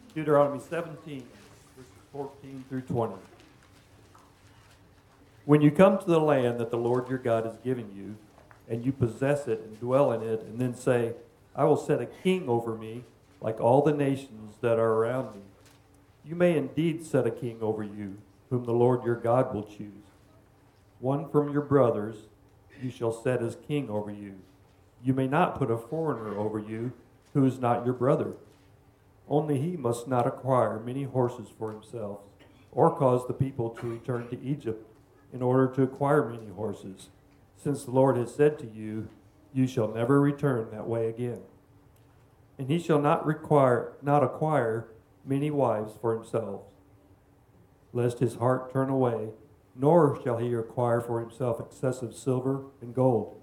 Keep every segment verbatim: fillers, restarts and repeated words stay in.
Deuteronomy seventeen, verses fourteen through twenty. When you come to the land that the Lord your God is giving you, and you possess it and dwell in it, and then say, I will set a king over me, like all the nations that are around me. You may indeed set a king over you, whom the Lord your God will choose. One from your brothers you shall set as king over you. You may not put a foreigner over you, who is not your brother. Only he must not acquire many horses for himself, or cause the people to return to Egypt in order to acquire many horses, since the Lord has said to you, you shall never return that way again. And he shall not require, not acquire many wives for himself, lest his heart turn away, nor shall he acquire for himself excessive silver and gold.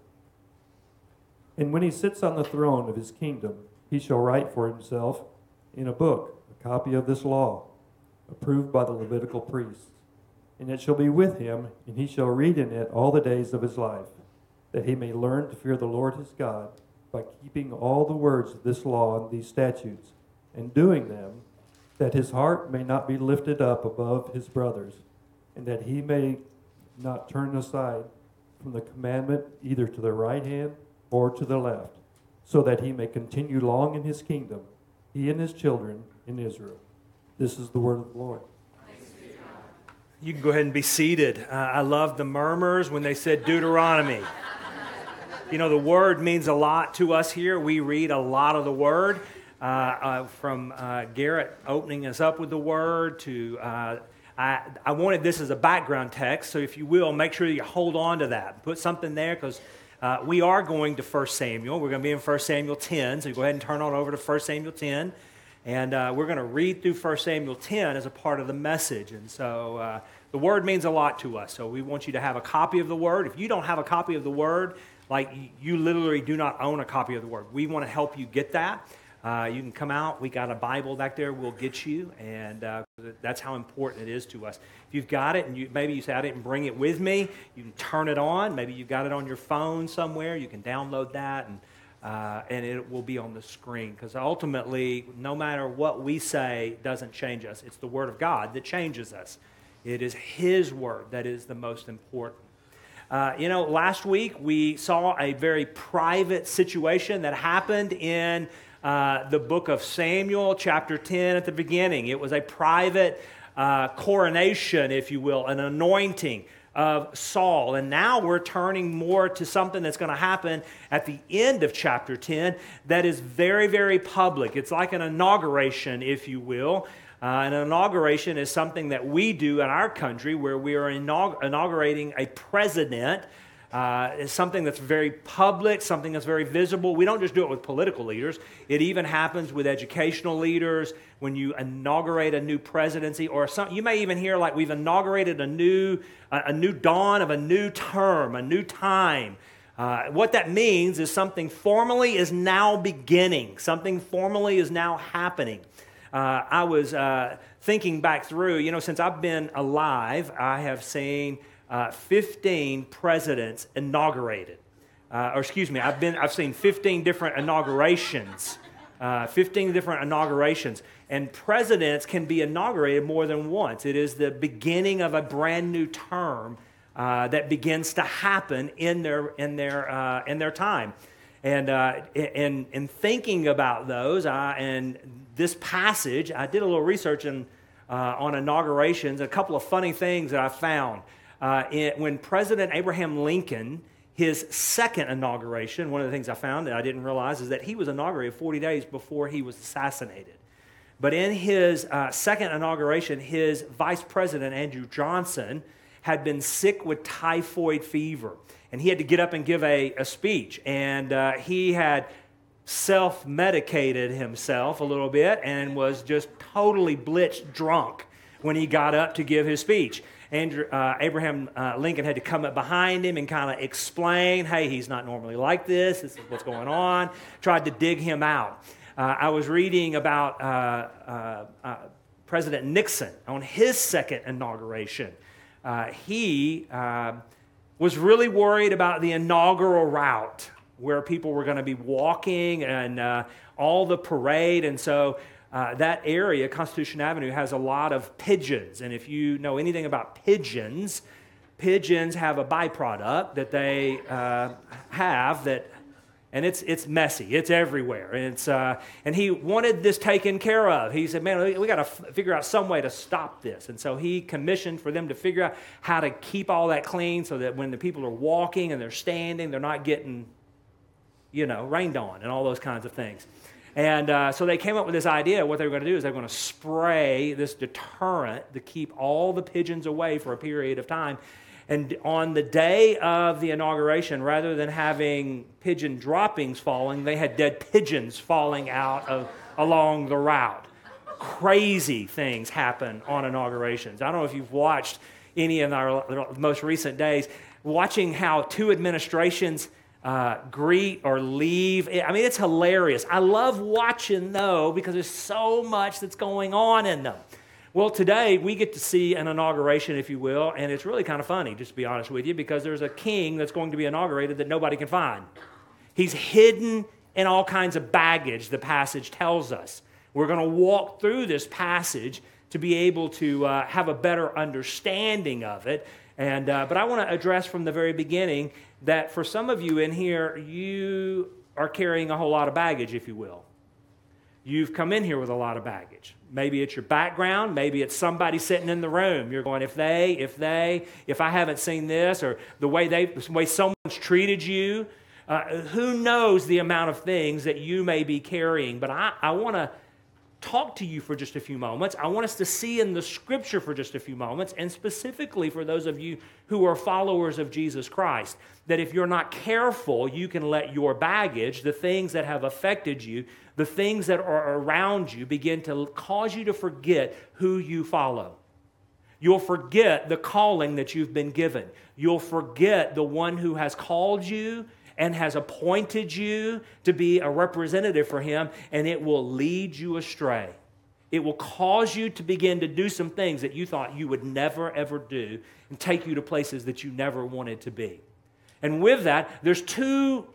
And when he sits on the throne of his kingdom, he shall write for himself in a book a copy of this law, approved by the Levitical priests. And it shall be with him, and he shall read in it all the days of his life, that he may learn to fear the Lord his God by keeping all the words of this law and these statutes, and doing them, that his heart may not be lifted up above his brothers, and that he may not turn aside from the commandment either to the right hand or to the left, so that he may continue long in his kingdom, he and his children in Israel. This is the word of the Lord. You can go ahead and be seated. Uh, I love the murmurs when they said Deuteronomy. You know, the word means a lot to us here. We read a lot of the word, uh, uh, from uh, Garrett opening us up with the word to, uh, I, I wanted this as a background text, so if you will, make sure you hold on to that. Put something there, because uh, we are going to First Samuel. We're going to be in First Samuel ten, so go ahead and turn on over to First Samuel ten. And uh, we're going to read through First Samuel ten as a part of the message. And so uh, the Word means a lot to us. So we want you to have a copy of the Word. If you don't have a copy of the Word, like you literally do not own a copy of the Word, we want to help you get that. Uh, you can come out. We got a Bible back there. We'll get you. And uh, that's how important it is to us. If you've got it and you, maybe you say, I didn't bring it with me, you can turn it on. Maybe you've got it on your phone somewhere. You can download that and Uh, and it will be on the screen, because ultimately, no matter what we say doesn't change us. It's the Word of God that changes us. It is His Word that is the most important. Uh, you know, last week we saw a very private situation that happened in uh, the book of Samuel, chapter ten at the beginning. It was a private uh, coronation, if you will, an anointing of Saul. And now we're turning more to something that's going to happen at the end of chapter ten that is very, very public. It's like an inauguration, if you will. Uh, an inauguration is something that we do in our country where we are inaug- inaugurating a president. Uh, it's something that's very public, something that's very visible. We don't just do it with political leaders. It even happens with educational leaders when you inaugurate a new presidency, or some, you may even hear like we've inaugurated a new, a, a new dawn of a new term, a new time. Uh, what that means is something formally is now beginning. Something formally is now happening. Uh, I was uh, thinking back through, you know, since I've been alive, I have seen Uh, fifteen presidents inaugurated, uh, or excuse me, I've been I've seen fifteen different inaugurations, uh, fifteen different inaugurations, and presidents can be inaugurated more than once. It is the beginning of a brand new term uh, that begins to happen in their in their uh, in their time, and uh, in in thinking about those, uh, and this passage, I did a little research in, uh, on inaugurations. A couple of funny things that I found. Uh, in, when President Abraham Lincoln, his second inauguration, one of the things I found that I didn't realize is that he was inaugurated forty days before he was assassinated. But in his uh, second inauguration, his vice president, Andrew Johnson, had been sick with typhoid fever. And he had to get up and give a, a speech. And uh, he had self-medicated himself a little bit and was just totally blitzed drunk when he got up to give his speech. Andrew, uh, Abraham uh, Lincoln had to come up behind him and kind of explain, hey, he's not normally like this. This is what's going on. Tried to dig him out. Uh, I was reading about uh, uh, uh, President Nixon on his second inauguration. Uh, he uh, was really worried about the inaugural route where people were going to be walking and uh, all the parade. And so uh, that area, Constitution Avenue, has a lot of pigeons. And if you know anything about pigeons, pigeons have a byproduct that they uh, have that, and it's it's messy. It's everywhere. And it's uh, and he wanted this taken care of. He said, "Man, we, we got to f- figure out some way to stop this." And so he commissioned for them to figure out how to keep all that clean, so that when the people are walking and they're standing, they're not getting, you know, rained on and all those kinds of things. And uh, so they came up with this idea. What they were going to do is they were going to spray this deterrent to keep all the pigeons away for a period of time. And on the day of the inauguration, rather than having pigeon droppings falling, they had dead pigeons falling out of along the route. Crazy things happen on inaugurations. I don't know if you've watched any of our most recent days, watching how two administrations uh, greet or leave. I mean, it's hilarious. I love watching, though, because there's so much that's going on in them. Well, today we get to see an inauguration, if you will, and it's really kind of funny, just to be honest with you, because there's a king that's going to be inaugurated that nobody can find. He's hidden in all kinds of baggage, the passage tells us. We're going to walk through this passage to be able to uh, have a better understanding of it. And uh, but I want to address from the very beginning that for some of you in here, you are carrying a whole lot of baggage, if you will. You've come in here with a lot of baggage. Maybe it's your background. Maybe it's somebody sitting in the room. You're going, if they, if they, if I haven't seen this, or the way they, the way someone's treated you, uh, who knows the amount of things that you may be carrying. But I, I want to talk to you for just a few moments. I want us to see in the Scripture for just a few moments, and specifically for those of you who are followers of Jesus Christ, that if you're not careful, you can let your baggage, the things that have affected you, the things that are around you, begin to cause you to forget who you follow. You'll forget the calling that you've been given. You'll forget the one who has called you and has appointed you to be a representative for him, and it will lead you astray. It will cause you to begin to do some things that you thought you would never, ever do, and take you to places that you never wanted to be. And with that, there's two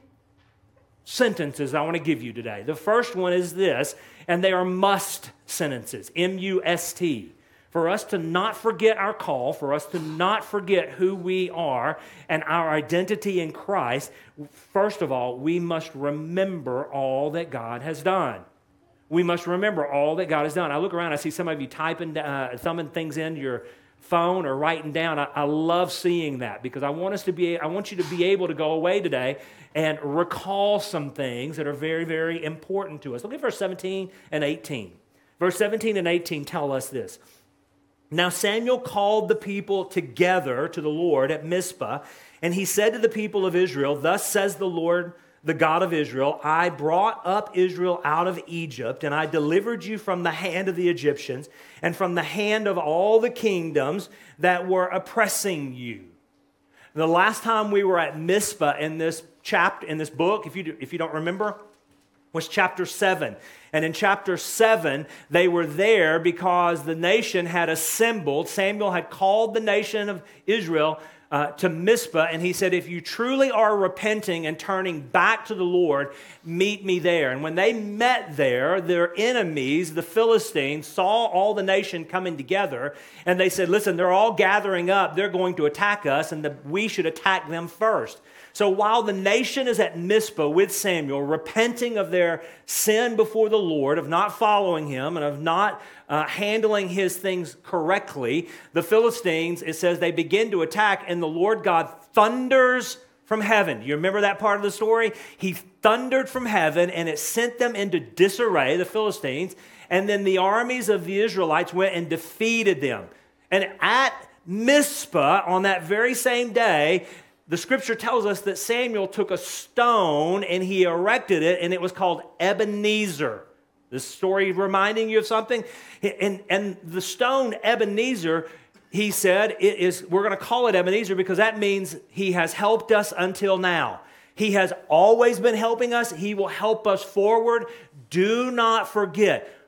sentences I want to give you today. The first one is this, and they are must sentences, M U S T. For us to not forget our call, for us to not forget who we are and our identity in Christ, first of all, we must remember all that God has done. We must remember all that God has done. I look around, I see some of you typing, uh, thumbing things into your phone or writing down. I, I love seeing that, because I want us to be, I want you to be able to go away today and recall some things that are very, very important to us. Look at verse seventeen and eighteen. Verse seventeen and eighteen tell us this. Now Samuel called the people together to the Lord at Mizpah, and he said to the people of Israel, "Thus says the Lord, the God of Israel, I brought up Israel out of Egypt, and I delivered you from the hand of the Egyptians and from the hand of all the kingdoms that were oppressing you." The last time we were at Mizpah in this chapter, in this book, if you do, if you don't remember, was chapter seven. And in chapter seven, they were there because the nation had assembled. Samuel had called the nation of Israel uh, to Mizpah, and he said, if you truly are repenting and turning back to the Lord, meet me there. And when they met there, their enemies, the Philistines, saw all the nation coming together, and they said, listen, they're all gathering up. They're going to attack us, and the, we should attack them first. So while the nation is at Mizpah with Samuel, repenting of their sin before the Lord, of not following him and of not uh, handling his things correctly, the Philistines, it says, they begin to attack, and the Lord God thunders from heaven. You remember that part of the story? He thundered from heaven, and it sent them into disarray, the Philistines, and then the armies of the Israelites went and defeated them. And at Mizpah, on that very same day, the scripture tells us that Samuel took a stone and he erected it, and it was called Ebenezer. This story reminding you of something? And, and the stone Ebenezer, he said, it is, we're going to call it Ebenezer because that means he has helped us until now. He has always been helping us. He will help us forward. Do not forget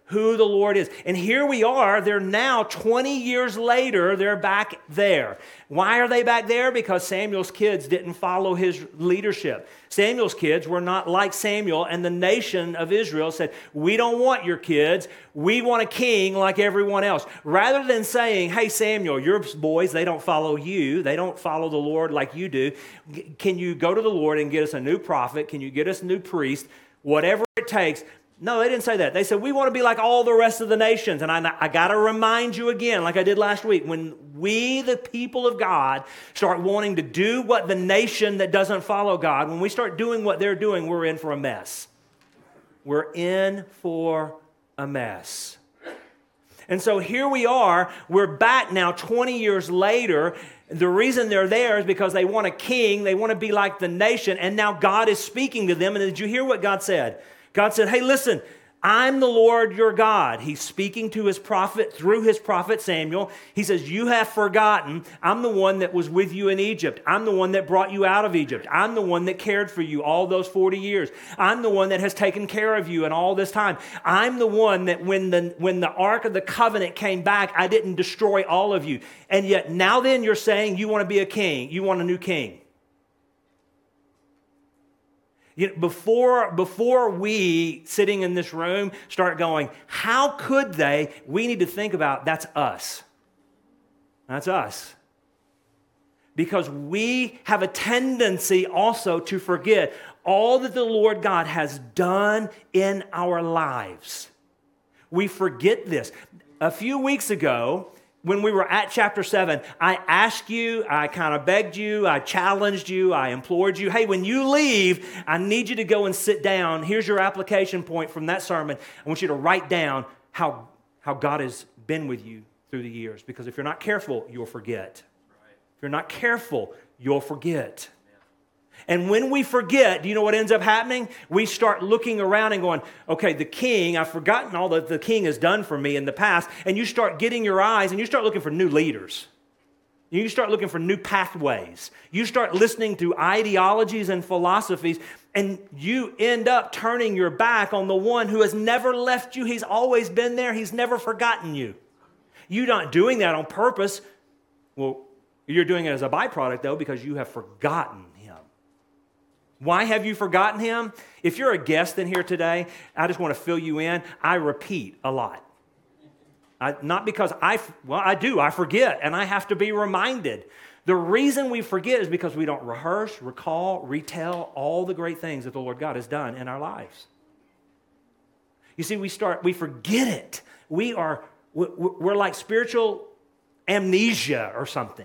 who the Lord is. And here we are, they're now twenty years later, they're back there. Why are they back there? Because Samuel's kids didn't follow his leadership. Samuel's kids were not like Samuel, and the nation of Israel said, we don't want your kids. We want a king like everyone else. Rather than saying, hey, Samuel, your boys, they don't follow you. They don't follow the Lord like you do. Can you go to the Lord and get us a new prophet? Can you get us a new priest? Whatever it takes. No, they didn't say that. They said, we want to be like all the rest of the nations. And I, I got to remind you again, like I did last week, when we, the people of God, start wanting to do what the nation that doesn't follow God, when we start doing what they're doing, we're in for a mess. We're in for a mess. And so here we are. We're back now twenty years later. The reason they're there is because they want a king. They want to be like the nation. And now God is speaking to them. And did you hear what God said? God said, hey, listen, I'm the Lord your God. He's speaking to his prophet through his prophet Samuel. He says, you have forgotten. I'm the one that was with you in Egypt. I'm the one that brought you out of Egypt. I'm the one that cared for you all those forty years. I'm the one that has taken care of you in all this time. I'm the one that when the, when the Ark of the Covenant came back, I didn't destroy all of you. And yet now then you're saying you want to be a king. You want a new king. You know, before, before we, sitting in this room, start going, how could they? We need to think about, that's us. That's us. Because we have a tendency also to forget all that the Lord God has done in our lives. We forget this. A few weeks ago, when we were at chapter seven, I asked you, I kind of begged you, I challenged you, I implored you, hey, when you leave, I need you to go and sit down. Here's your application point from that sermon. I want you to write down how, how God has been with you through the years. Because if you're not careful, you'll forget. Right. If you're not careful, you'll forget. And when we forget, do you know what ends up happening? We start looking around and going, okay, the king, I've forgotten all that the king has done for me in the past. And you start getting your eyes and you start looking for new leaders. You start looking for new pathways. You start listening to ideologies and philosophies, and you end up turning your back on the one who has never left you. He's always been there. He's never forgotten you. You're not doing that on purpose. Well, you're doing it as a byproduct, though, because you have forgotten. Why have you forgotten him? If you're a guest in here today, I just want to fill you in. I repeat a lot. I, not because I, well, I do. I forget, and I have to be reminded. The reason we forget is because we don't rehearse, recall, retell all the great things that the Lord God has done in our lives. You see, we start, we forget it. We are, we're like spiritual amnesia or something.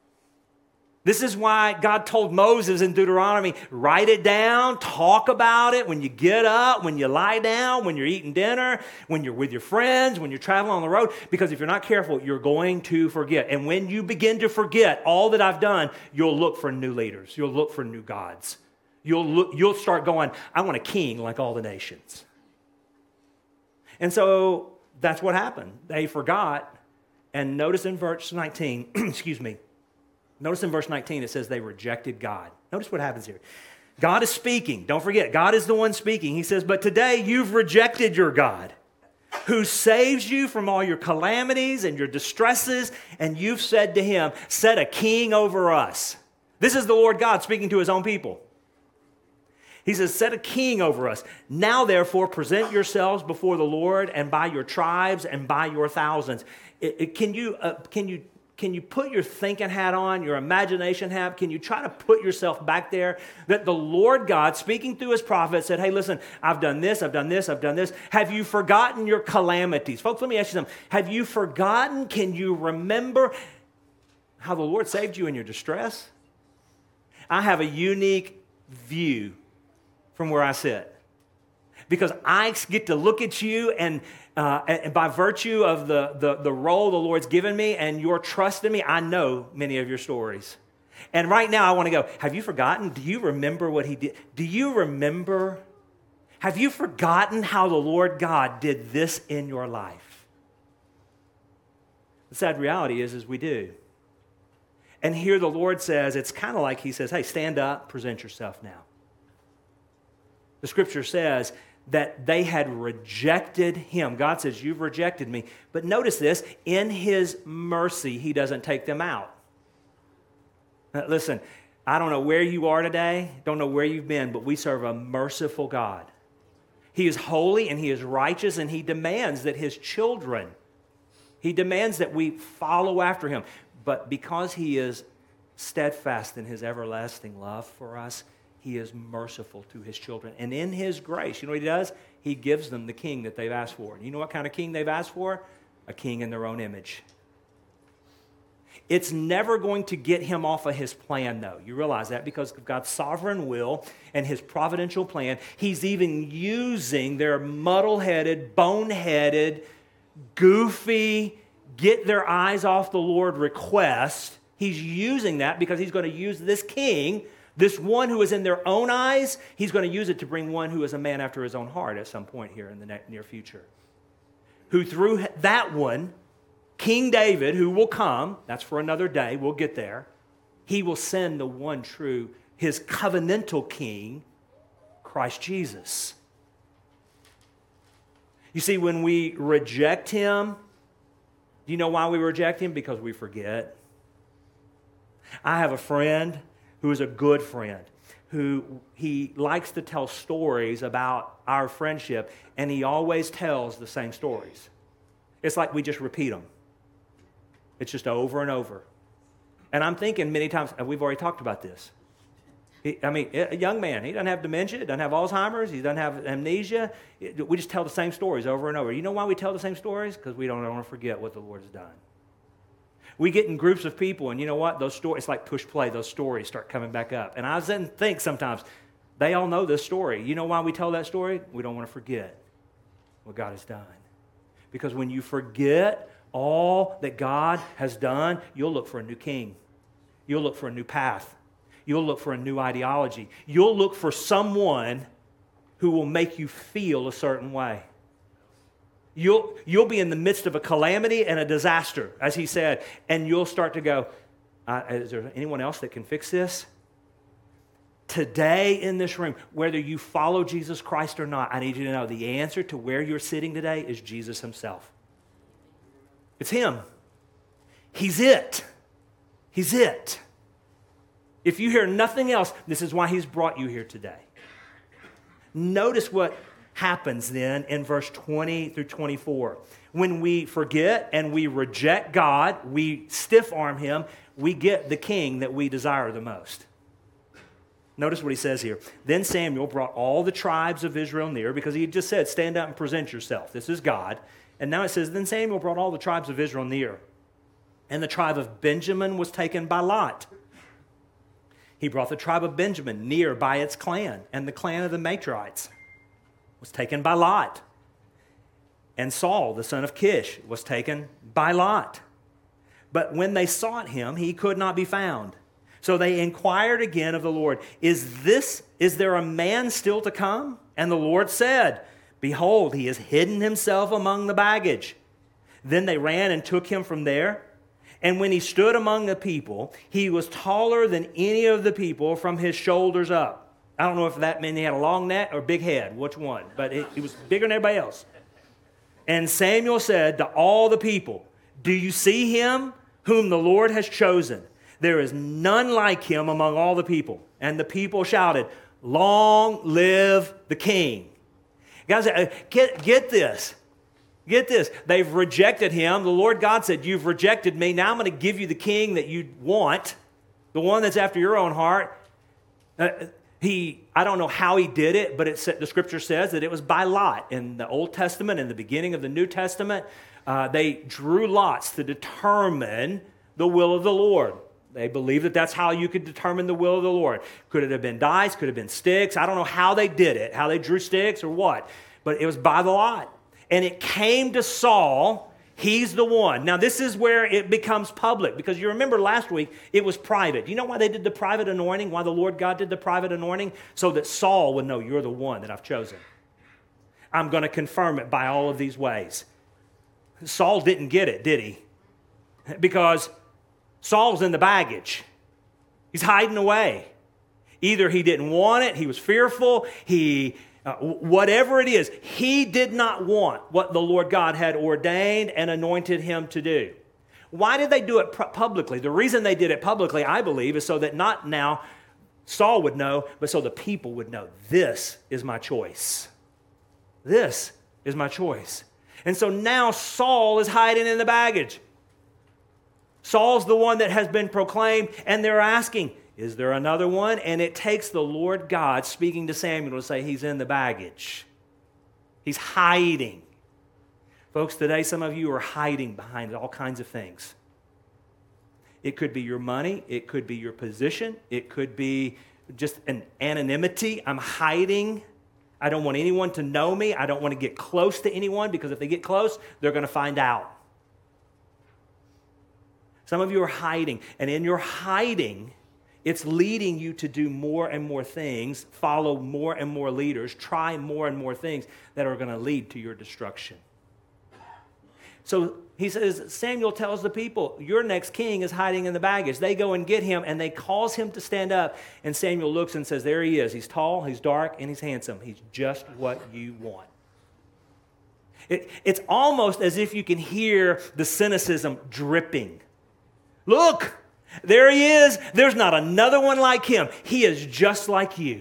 This is why God told Moses in Deuteronomy, write it down, talk about it when you get up, when you lie down, when you're eating dinner, when you're with your friends, when you're traveling on the road. Because if you're not careful, you're going to forget. And when you begin to forget all that I've done, you'll look for new leaders. You'll look for new gods. You'll look, you'll start going, I want a king like all the nations. And so that's what happened. They forgot. And notice in verse nineteen, excuse me, notice in verse nineteen, it says they rejected God. Notice what happens here. God is speaking. Don't forget, God is the one speaking. He says, but today you've rejected your God who saves you from all your calamities and your distresses, and you've said to him, set a king over us. This is the Lord God speaking to his own people. He says, set a king over us. Now, therefore, present yourselves before the Lord and by your tribes and by your thousands. It, it, can you, uh, can you, can you put your thinking hat on, your imagination hat? Can you try to put yourself back there? That the Lord God, speaking through his prophet, said, hey, listen, I've done this, I've done this, I've done this. Have you forgotten your calamities? Folks, let me ask you something. Have you forgotten, can you remember how the Lord saved you in your distress? I have a unique view from where I sit, because I get to look at you, and, uh, and by virtue of the, the, the role the Lord's given me and your trust in me, I know many of your stories. And right now I want to go, have you forgotten? Do you remember what he did? Do you remember? Have you forgotten how the Lord God did this in your life? The sad reality is, is we do. And here the Lord says, it's kind of like he says, hey, stand up, present yourself now. The scripture says that they had rejected him. God says, you've rejected me. But notice this, in his mercy, he doesn't take them out. Now, listen, I don't know where you are today, don't know where you've been, but we serve a merciful God. He is holy and he is righteous, and he demands that his children, he demands that we follow after him. But because he is steadfast in his everlasting love for us, he is merciful to his children. And in his grace, you know what he does? He gives them the king that they've asked for. And you know what kind of king they've asked for? A king in their own image. It's never going to get him off of his plan, though. You realize that because of God's sovereign will and his providential plan. He's even using their muddle-headed, bone-headed, goofy, get their eyes off the Lord request. He's using that because he's going to use this king, this one who is in their own eyes, he's going to use it to bring one who is a man after his own heart at some point here in the near future. Who through that one, King David, who will come, that's for another day, we'll get there, he will send the one true, his covenantal king, Christ Jesus. You see, when we reject him, do you know why we reject him? Because we forget. I have a friend who is a good friend, who he likes to tell stories about our friendship, and he always tells the same stories. It's like we just repeat them. It's just over and over. And I'm thinking many times, and we've already talked about this. He, I mean, a young man, he doesn't have dementia, doesn't have Alzheimer's, he doesn't have amnesia. We just tell the same stories over and over. You know why we tell the same stories? Because we don't want to forget what the Lord has done. We get in groups of people, and you know what? Those stories, it's like push play. Those stories start coming back up. And I then think sometimes, they all know this story. You know why we tell that story? We don't want to forget what God has done. Because when you forget all that God has done, you'll look for a new king. You'll look for a new path. You'll look for a new ideology. You'll look for someone who will make you feel a certain way. You'll, you'll be in the midst of a calamity and a disaster, as he said, and you'll start to go, uh, is there anyone else that can fix this? Today in this room, whether you follow Jesus Christ or not, I need you to know the answer to where you're sitting today is Jesus himself. It's him. He's it. He's it. If you hear nothing else, this is why he's brought you here today. Notice what happens then in verse twenty through twenty-four. When we forget and we reject God, we stiff-arm him, we get the king that we desire the most. Notice what he says here. Then Samuel brought all the tribes of Israel near, because he had just said, stand up and present yourself. This is God. And now it says, then Samuel brought all the tribes of Israel near. And the tribe of Benjamin was taken by lot. He brought the tribe of Benjamin near by its clan, and the clan of the Matrites was taken by lot. And Saul, the son of Kish, was taken by lot. But when they sought him, he could not be found. So they inquired again of the Lord, Is this, is there a man still to come? And the Lord said, Behold, he has hidden himself among the baggage. Then they ran and took him from there. And when he stood among the people, he was taller than any of the people from his shoulders up. I don't know if that meant he had a long neck or big head, which one, but he, he was bigger than everybody else. And Samuel said to all the people, Do you see him whom the Lord has chosen? There is none like him among all the people. And the people shouted, Long live the king. Guys, get, get this. Get this. They've rejected him. The Lord God said, You've rejected me. Now I'm going to give you the king that you want, the one that's after your own heart. Uh, he, I don't know how he did it, but it, the scripture says that it was by lot. In the Old Testament, in the beginning of the New Testament, uh, they drew lots to determine the will of the Lord. They believed that that's how you could determine the will of the Lord. Could it have been dice? Could it have been sticks? I don't know how they did it, how they drew sticks or what. But it was by the lot. And it came to Saul. He's the one. Now, this is where it becomes public, because you remember last week, it was private. You know why they did the private anointing? Why the Lord God did the private anointing? So that Saul would know, you're the one that I've chosen. I'm going to confirm it by all of these ways. Saul didn't get it, did he? Because Saul's in the baggage. He's hiding away. Either he didn't want it, he was fearful, he Uh, whatever it is, he did not want what the Lord God had ordained and anointed him to do. Why did they do it pu- publicly? The reason they did it publicly, I believe, is so that not now Saul would know, but so the people would know, this is my choice. This is my choice. And so now Saul is hiding in the baggage. Saul's the one that has been proclaimed, and they're asking, is there another one? And it takes the Lord God speaking to Samuel to say he's in the baggage. He's hiding. Folks, today some of you are hiding behind all kinds of things. It could be your money. It could be your position. It could be just an anonymity. I'm hiding. I don't want anyone to know me. I don't want to get close to anyone because if they get close, they're going to find out. Some of you are hiding, and in your hiding, it's leading you to do more and more things, follow more and more leaders, try more and more things that are going to lead to your destruction. So he says, Samuel tells the people, your next king is hiding in the baggage. They go and get him, and they cause him to stand up, and Samuel looks and says, there he is. He's tall, he's dark, and he's handsome. He's just what you want. It, it's almost as if you can hear the cynicism dripping. Look, there he is. There's not another one like him. He is just like you.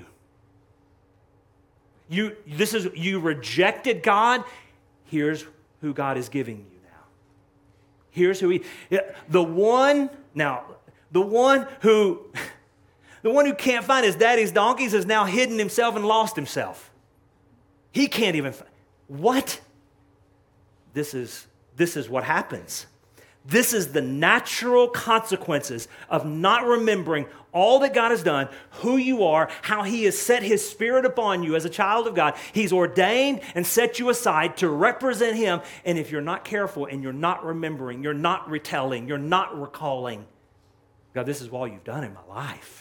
You, this is, you rejected God. Here's who God is giving you now. Here's who he, the one, now, the one who, the one who can't find his daddy's donkeys has now hidden himself and lost himself. He can't even find, what? This is, this is what happens. This is the natural consequences of not remembering all that God has done, who you are, how he has set his spirit upon you as a child of God. He's ordained and set you aside to represent him. And if you're not careful and you're not remembering, you're not retelling, you're not recalling, God, this is all you've done in my life.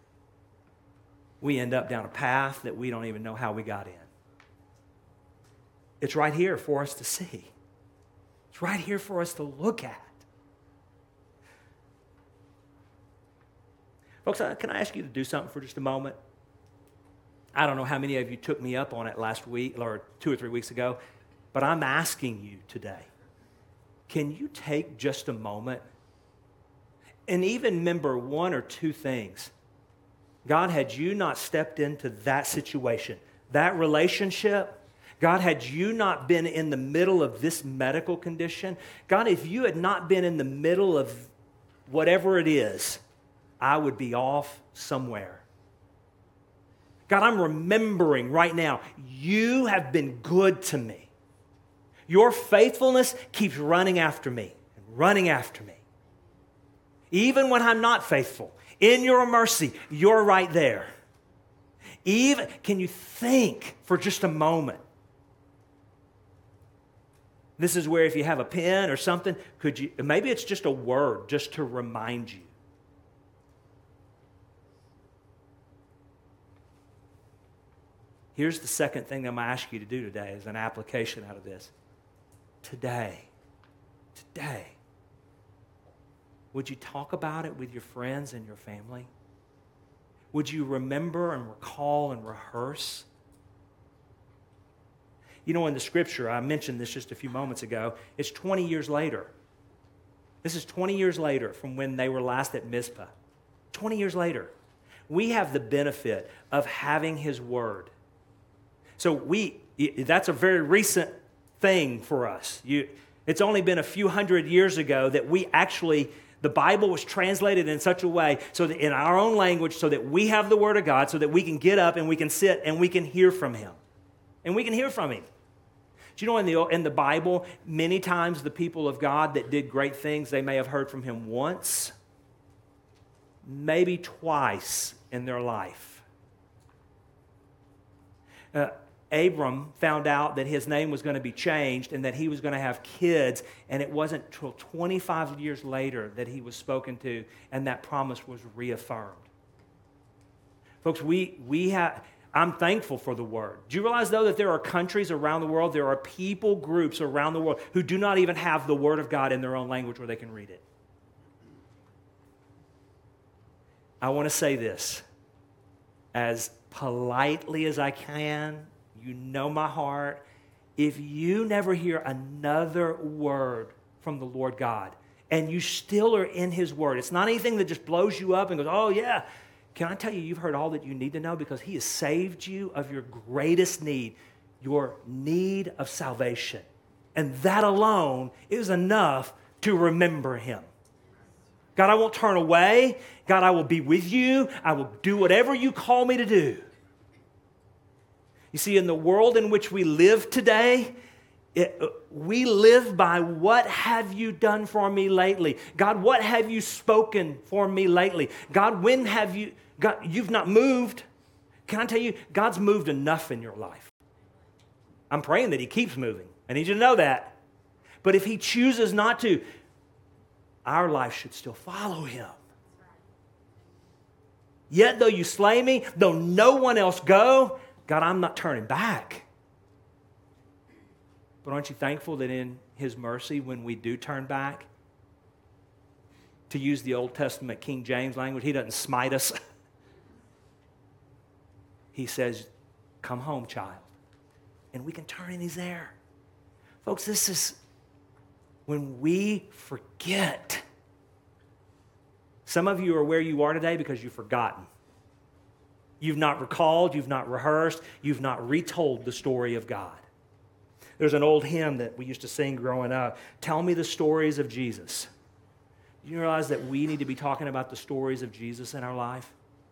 We end up down a path that we don't even know how we got in. It's right here for us to see. It's right here for us to look at. Folks, can I ask you to do something for just a moment? I don't know how many of you took me up on it last week or two or three weeks ago, but I'm asking you today, can you take just a moment and even remember one or two things? God, had you not stepped into that situation, that relationship, God, had you not been in the middle of this medical condition, God, if you had not been in the middle of whatever it is, I would be off somewhere. God, I'm remembering right now, you have been good to me. Your faithfulness keeps running after me and running after me. Even when I'm not faithful, in your mercy, you're right there. Even, can you think for just a moment? This is where if you have a pen or something, could you, maybe it's just a word just to remind you. Here's the second thing I'm going to ask you to do today as an application out of this. Today, today, would you talk about it with your friends and your family? Would you remember and recall and rehearse? You know, in the scripture, I mentioned this just a few moments ago, it's twenty years later. This is twenty years later from when they were last at Mizpah. twenty years later. We have the benefit of having his word. So we, that's a very recent thing for us. You, it's only been a few hundred years ago that we actually, the Bible was translated in such a way so that in our own language so that we have the Word of God so that we can get up and we can sit and we can hear from him. And we can hear from him. Do you know in the, in the Bible, many times the people of God that did great things, they may have heard from him once, maybe twice in their life. Uh, Abram found out that his name was going to be changed and that he was going to have kids, and it wasn't until twenty-five years later that he was spoken to and that promise was reaffirmed. Folks, we, we have, I'm thankful for the word. Do you realize, though, that there are countries around the world, there are people groups around the world who do not even have the word of God in their own language where they can read it? I want to say this as politely as I can. You know my heart. If you never hear another word from the Lord God, and you still are in His Word, it's not anything that just blows you up and goes, oh yeah. Can I tell you, you've heard all that you need to know because He has saved you of your greatest need, your need of salvation. And that alone is enough to remember Him. God, I won't turn away. God, I will be with you. I will do whatever you call me to do. You see, in the world in which we live today, it, we live by what have you done for me lately? God, what have you spoken for me lately? God, when have you, God, you've not moved. Can I tell you, God's moved enough in your life. I'm praying that He keeps moving. I need you to know that. But if He chooses not to, our life should still follow Him. Yet though you slay me, though no one else go, God, I'm not turning back. But aren't you thankful that in His mercy, when we do turn back, to use the Old Testament King James language, He doesn't smite us. He says, come home, child. And we can turn and He's there. Folks, this is when we forget. Some of you are where you are today because you've forgotten. You've not recalled, you've not rehearsed, you've not retold the story of God. There's an old hymn that we used to sing growing up. Tell me the stories of Jesus. Do you realize that we need to be talking about the stories of Jesus in our life?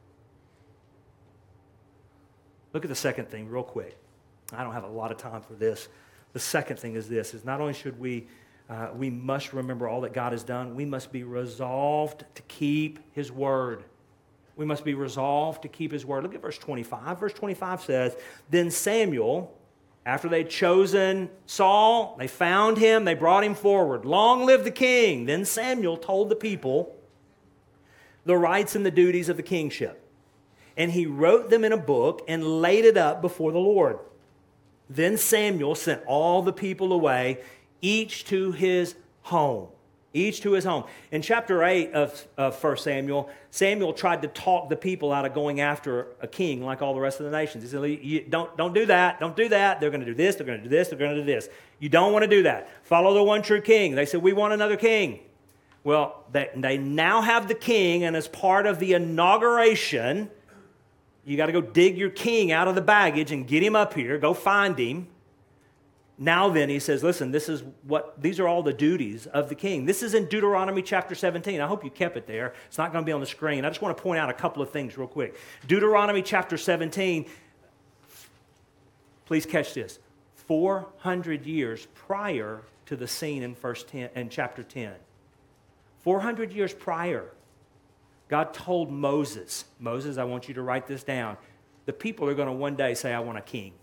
Look at the second thing real quick. I don't have a lot of time for this. The second thing is this, is not only should we, uh, we must remember all that God has done, we must be resolved to keep His word. We must be resolved to keep His word. Look at verse twenty-five. Verse twenty-five says, then Samuel, after they'd chosen Saul, they found him, they brought him forward. Long live the king. Then Samuel told the people the rights and the duties of the kingship. And he wrote them in a book and laid it up before the Lord. Then Samuel sent all the people away, each to his home. Each to his home. In chapter eight of, of First Samuel, Samuel tried to talk the people out of going after a king like all the rest of the nations. He said, you don't, don't do that. Don't do that. They're going to do this. They're going to do this. They're going to do this. You don't want to do that. Follow the one true king. They said, we want another king. Well, they, they now have the king, and as part of the inauguration, you got to go dig your king out of the baggage and get him up here. Go find him. Now then, he says, listen, this is what, these are all the duties of the king. This is in Deuteronomy chapter seventeen. I hope you kept it there. It's not going to be on the screen. I just want to point out a couple of things real quick. Deuteronomy chapter seventeen, please catch this, four hundred years prior to the scene in, first ten, in chapter ten. four hundred years prior, God told Moses, Moses, I want you to write this down. The people are going to one day say, I want a king.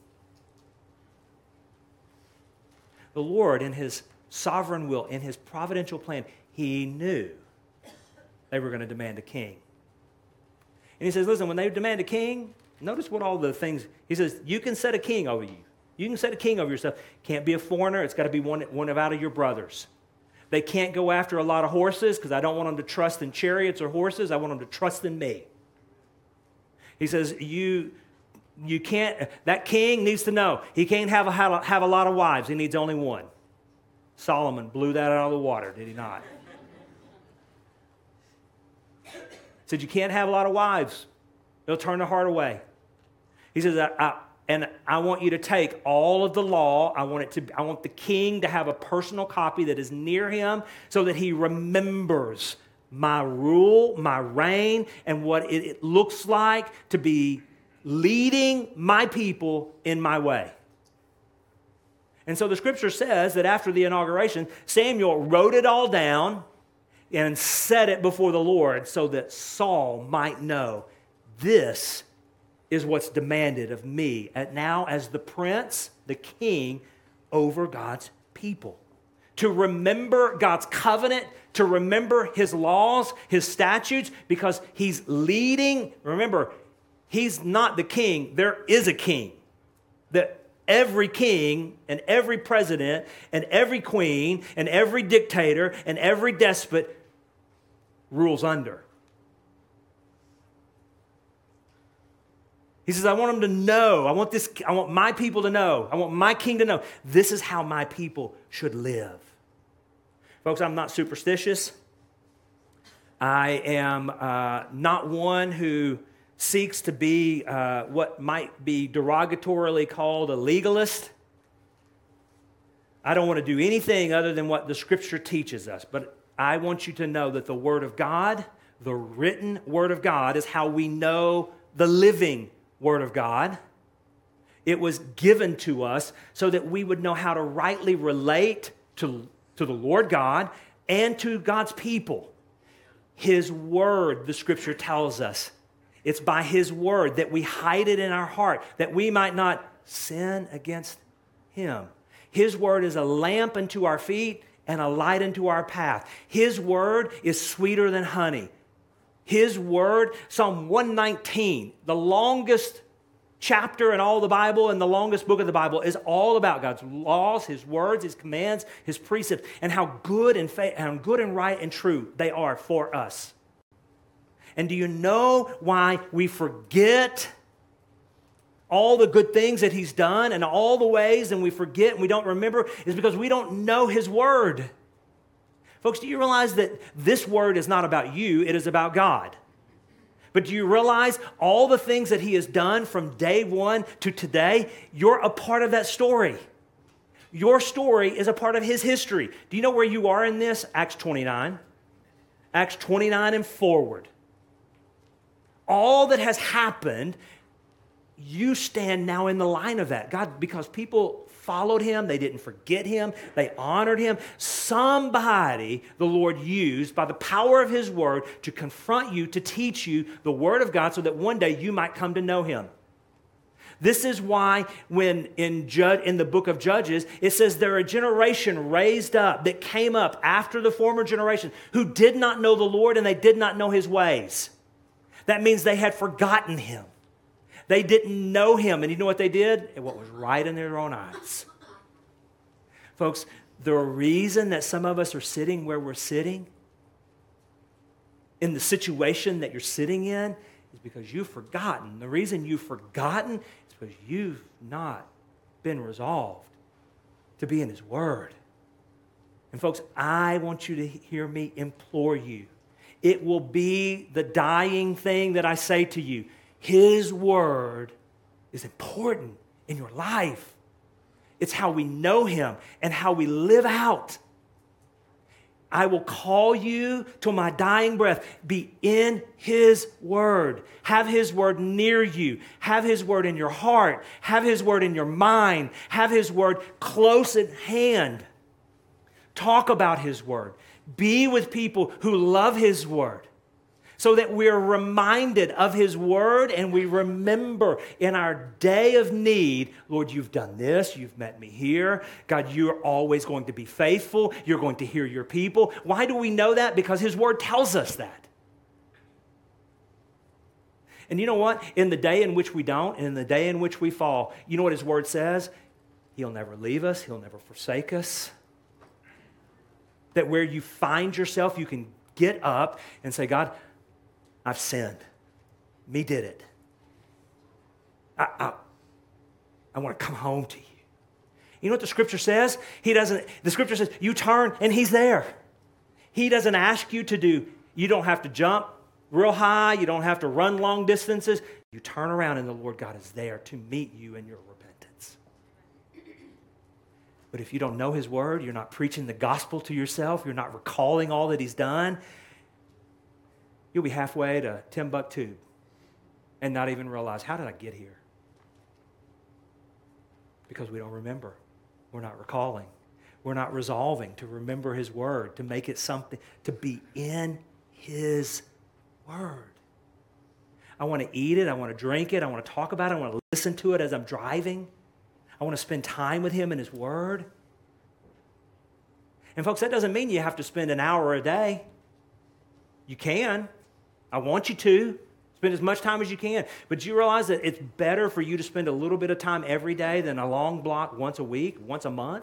The Lord, in His sovereign will, in His providential plan, He knew they were going to demand a king. And He says, listen, when they demand a king, notice what all the things, He says, you can set a king over you. You can set a king over yourself. Can't be a foreigner. It's got to be one, one of out of your brothers. They can't go after a lot of horses because I don't want them to trust in chariots or horses. I want them to trust in me. He says, you... You can't, that king needs to know, he can't have a, have a lot of wives. He needs only one. Solomon blew that out of the water, did he not? He said, you can't have a lot of wives. They'll turn their heart away. He says, I, I, and I want you to take all of the law. I want it to, I want the king to have a personal copy that is near him so that he remembers my rule, my reign, and what it, it looks like to be leading my people in my way. And so the scripture says that after the inauguration, Samuel wrote it all down and set it before the Lord so that Saul might know this is what's demanded of me and now as the prince, the king over God's people. To remember God's covenant, to remember His laws, His statutes, because He's leading. Remember, He's not the king. There is a king. That every king and every president and every queen and every dictator and every despot rules under. He says, I want them to know. I want this, I want my people to know. I want my king to know. This is how my people should live. Folks, I'm not superstitious. I am uh, not one who seeks to be uh, what might be derogatorily called a legalist. I don't want to do anything other than what the Scripture teaches us. But I want you to know that the Word of God, the written Word of God, is how we know the living Word of God. It was given to us so that we would know how to rightly relate to, to the Lord God and to God's people. His Word, the Scripture tells us, it's by His Word that we hide it in our heart, that we might not sin against Him. His Word is a lamp unto our feet and a light unto our path. His Word is sweeter than honey. His Word, Psalm one nineteen, the longest chapter in all the Bible and the longest book of the Bible, is all about God's laws, His words, His commands, His precepts, and how good and, fa- how good and right and true they are for us. And do you know why we forget all the good things that He's done and all the ways, and we forget and we don't remember? Is because we don't know His Word. Folks, do you realize that this Word is not about you, it is about God? But do you realize all the things that He has done from day one to today? You're a part of that story. Your story is a part of His history. Do you know where you are in this? Acts twenty-nine. Acts twenty-nine and forward. All that has happened, you stand now in the line of that. God, because people followed Him, they didn't forget Him, they honored Him. Somebody the Lord used by the power of His Word to confront you, to teach you the Word of God so that one day you might come to know Him. This is why when in, Jud- in the book of Judges, it says there are a generation raised up that came up after the former generation who did not know the Lord and they did not know His ways. That means they had forgotten Him. They didn't know Him. And you know what they did? And what was right in their own eyes. Folks, the reason that some of us are sitting where we're sitting, in the situation that you're sitting in, is because you've forgotten. The reason you've forgotten is because you've not been resolved to be in His Word. And folks, I want you to hear me implore you. It will be the dying thing that I say to you. His Word is important in your life. It's how we know Him and how we live out. I will call you to my dying breath. Be in His Word. Have His Word near you. Have His Word in your heart. Have His Word in your mind. Have His Word close at hand. Talk about His Word. Be with people who love His Word so that we're reminded of His Word and we remember in our day of need, Lord, you've done this, you've met me here. God, you're always going to be faithful. You're going to hear your people. Why do we know that? Because His Word tells us that. And you know what? In the day in which we don't, and in the day in which we fall, you know what His Word says? He'll never leave us. He'll never forsake us. That where you find yourself, you can get up and say, God, I've sinned. Me did it. I, I, I want to come home to you. You know what the Scripture says? He doesn't, the Scripture says, you turn and He's there. He doesn't ask you to do, you don't have to jump real high. You don't have to run long distances. You turn around and the Lord God is there to meet you in your repentance. But if you don't know His Word, you're not preaching the gospel to yourself, you're not recalling all that He's done, you'll be halfway to Timbuktu and not even realize, how did I get here? Because we don't remember. We're not recalling. We're not resolving to remember His Word, to make it something, to be in His Word. I want to eat it. I want to drink it. I want to talk about it. I want to listen to it as I'm driving. I want to spend time with Him in His Word. And folks, that doesn't mean you have to spend an hour a day. You can. I want you to. Spend as much time as you can. But you realize that it's better for you to spend a little bit of time every day than a long block once a week, once a month?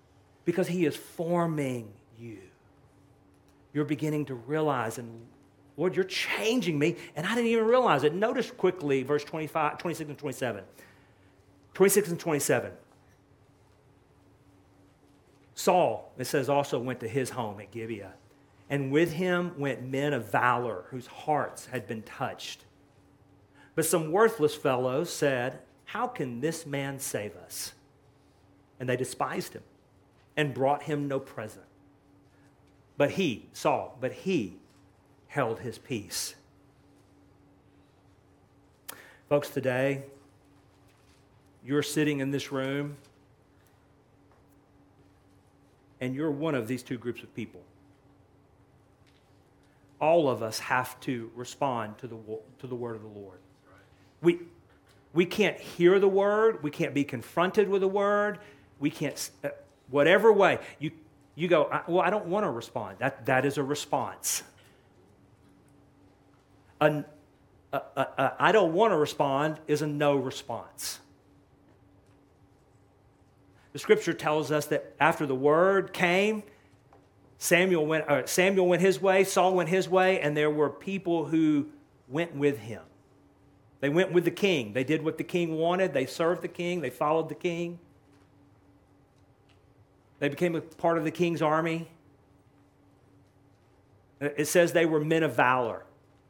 Because He is forming you. You're beginning to realize and Lord, you're changing me, and I didn't even realize it. Notice quickly verse twenty-five, twenty-six and twenty-seven. twenty-six and twenty-seven. Saul, it says, also went to his home at Gibeah, and with him went men of valor whose hearts had been touched. But some worthless fellows said, how can this man save us? And they despised him and brought him no present. But he, Saul, but he held his peace. Folks, today, you're sitting in this room and you're one of these two groups of people. All of us have to respond to the, to the word of the Lord. We, we can't hear the word. We can't be confronted with the word. We can't, uh, whatever way. You, you go, well, I don't want to respond. That, that is a response. An, a, a, a, I don't want to respond is a no response. The scripture tells us that after the word came, Samuel went, uh, Samuel went his way, Saul went his way, and there were people who went with him. They went with the king. They did what the king wanted. They served the king. They followed the king. They became a part of the king's army. It says they were men of valor.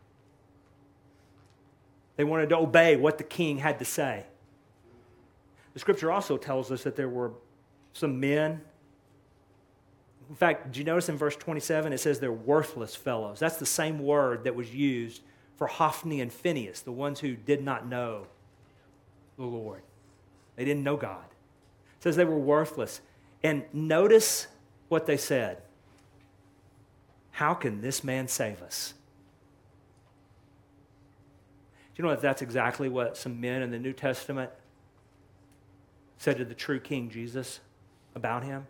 They wanted to obey what the king had to say. The scripture also tells us that there were some men. In fact, did you notice in verse twenty-seven, it says they're worthless fellows. That's the same word that was used for Hophni and Phinehas, the ones who did not know the Lord. They didn't know God. It says they were worthless. And notice what they said. How can this man save us? Do you know that that's exactly what some men in the New Testament said to the true King Jesus about him?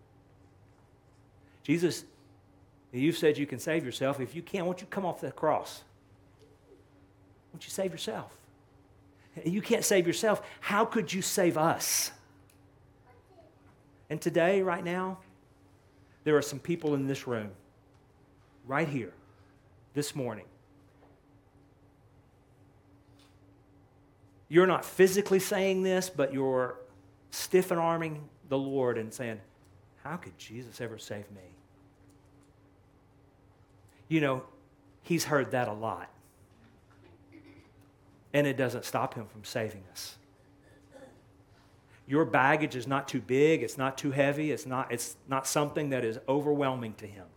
Jesus, you've said you can save yourself. If you can't, why don't you come off the cross? Why don't you save yourself? You can't save yourself. How could you save us? And today, right now, there are some people in this room, right here, this morning. You're not physically saying this, but you're stiff and arming the Lord and saying, how could Jesus ever save me? You know, he's heard that a lot. And it doesn't stop him from saving us. Your baggage is not too big, it's not too heavy, it's not, it's not something that is overwhelming to him.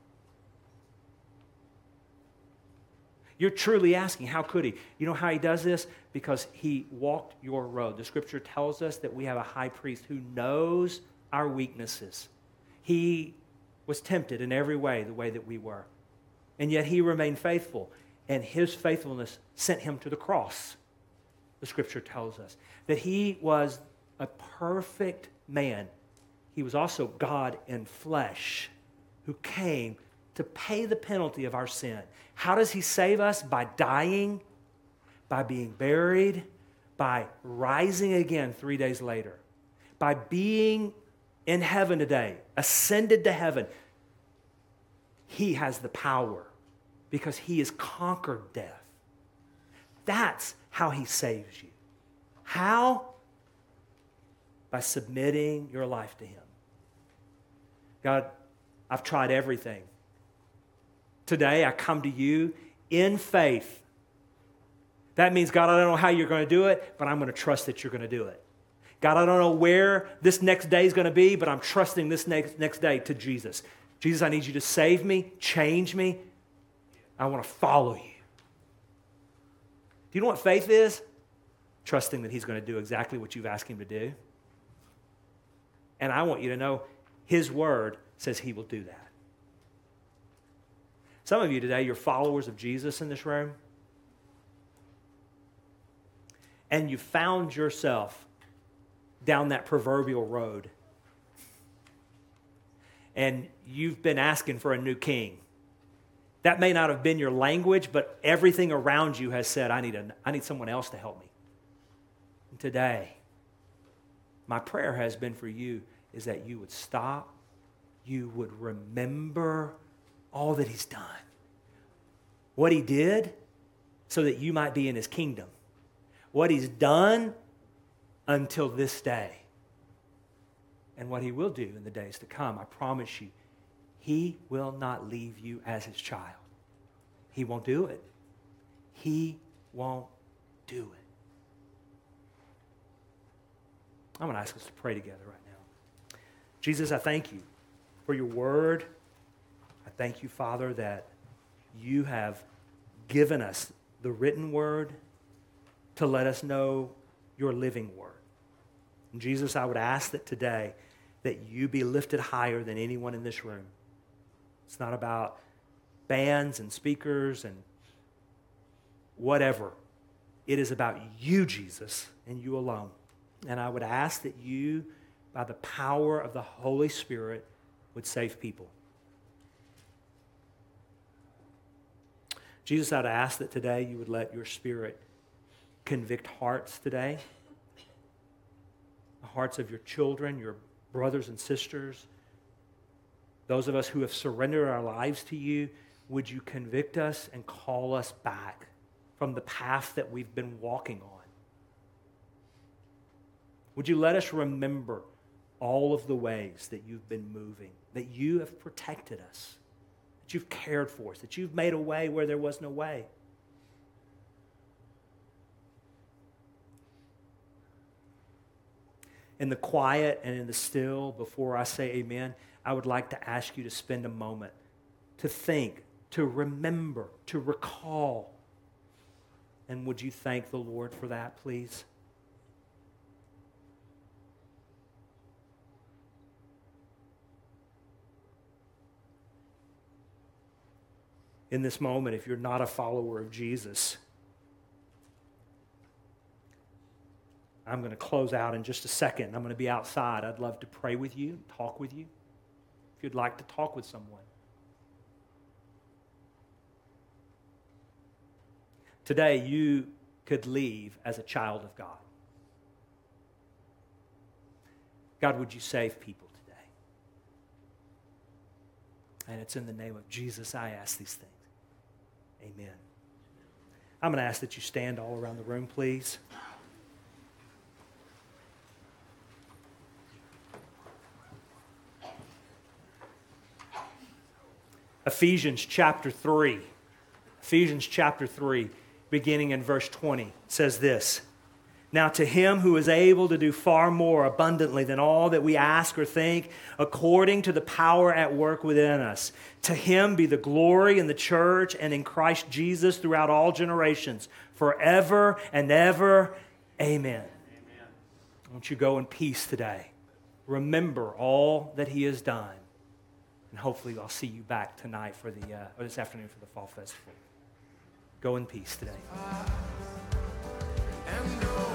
You're truly asking, how could he? You know how he does this? Because he walked your road. The scripture tells us that we have a high priest who knows our weaknesses. He was tempted in every way, the way that we were. And yet he remained faithful. And his faithfulness sent him to the cross. The scripture tells us that he was a perfect man. He was also God in flesh who came to pay the penalty of our sin. How does he save us? By dying, by being buried, by rising again three days later, by being in heaven today, ascended to heaven. He has the power because he has conquered death. That's how he saves you. How? By submitting your life to him. God, I've tried everything. Today I come to you in faith. That means, God, I don't know how you're going to do it, but I'm going to trust that you're going to do it. God, I don't know where this next day is going to be, but I'm trusting this next, next day to Jesus. Jesus, I need you to save me, change me. I want to follow you. Do you know what faith is? Trusting that he's going to do exactly what you've asked him to do. And I want you to know his word says he will do that. Some of you today, you're followers of Jesus in this room. And you found yourself down that proverbial road. And you've been asking for a new king. That may not have been your language, but everything around you has said, I need, a, I need someone else to help me. And today, my prayer has been for you is that you would stop, you would remember all that he's done. what he did so that you might be in his kingdom, what he's done until this day, and what he will do in the days to come. I promise you, he will not leave you as his child. He won't do it. He won't do it. I'm going to ask us to pray together right now. Jesus, I thank you for your word. I thank you, Father, that you have given us the written word to let us know your living word. And Jesus, I would ask that today that you be lifted higher than anyone in this room. It's not about bands and speakers and whatever. It is about you, Jesus, and you alone. And I would ask that you, by the power of the Holy Spirit, would save people. Jesus, I'd ask that today you would let your Spirit convict hearts today, the hearts of your children, your brothers and sisters, those of us who have surrendered our lives to you. Would you convict us and call us back from the path that we've been walking on? Would you let us remember all of the ways that you've been moving, that you have protected us, that you've cared for us, that you've made a way where there was no way. In the quiet and in the still, before I say amen, I would like to ask you to spend a moment to think, to remember, to recall. And would you thank the Lord for that, please? In this moment, if you're not a follower of Jesus, I'm going to close out in just a second. I'm going to be outside. I'd love to pray with you, talk with you, if you'd like to talk with someone. Today, you could leave as a child of God. God, would you save people today? And it's in the name of Jesus I ask these things. Amen. I'm going to ask that you stand all around the room, please. Ephesians chapter three. Ephesians chapter three, beginning in verse twenty, says this. Now to him who is able to do far more abundantly than all that we ask or think, according to the power at work within us, to him be the glory in the church and in Christ Jesus throughout all generations, forever and ever. Amen. Amen. Won't you go in peace today? Remember all that he has done. And hopefully I'll see you back tonight for the, uh, or this afternoon for the Fall Festival. Go in peace today.